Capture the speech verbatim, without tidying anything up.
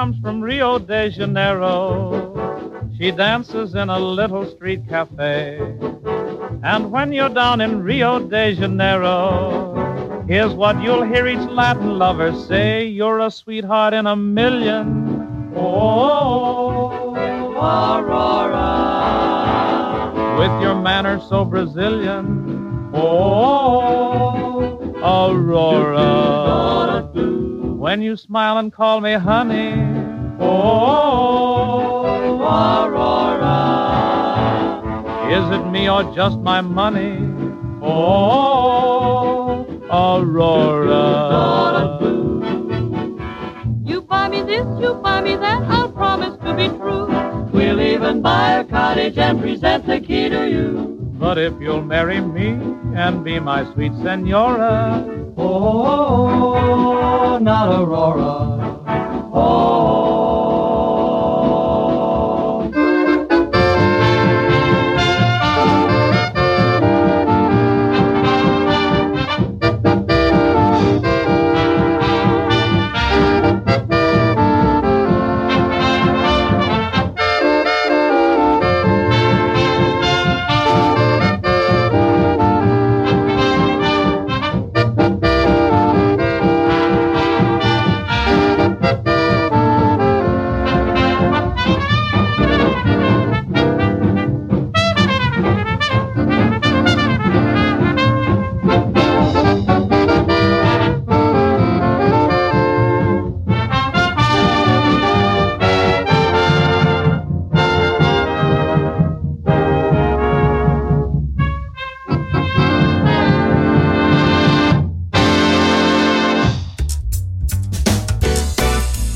comes from Rio de Janeiro. She dances in a little street cafe. And when you're down in Rio de Janeiro, here's what you'll hear each Latin lover say. You're a sweetheart in a million. Oh, Aurora. With your manners so Brazilian. Oh, Aurora. When you smile and call me honey. Oh, Aurora. Is it me or just my money? Oh, Aurora. You buy me this, you buy me that, I'll promise to be true. We'll even buy a cottage and present the key to you. But if you'll marry me and be my sweet senora, Oh, not Aurora.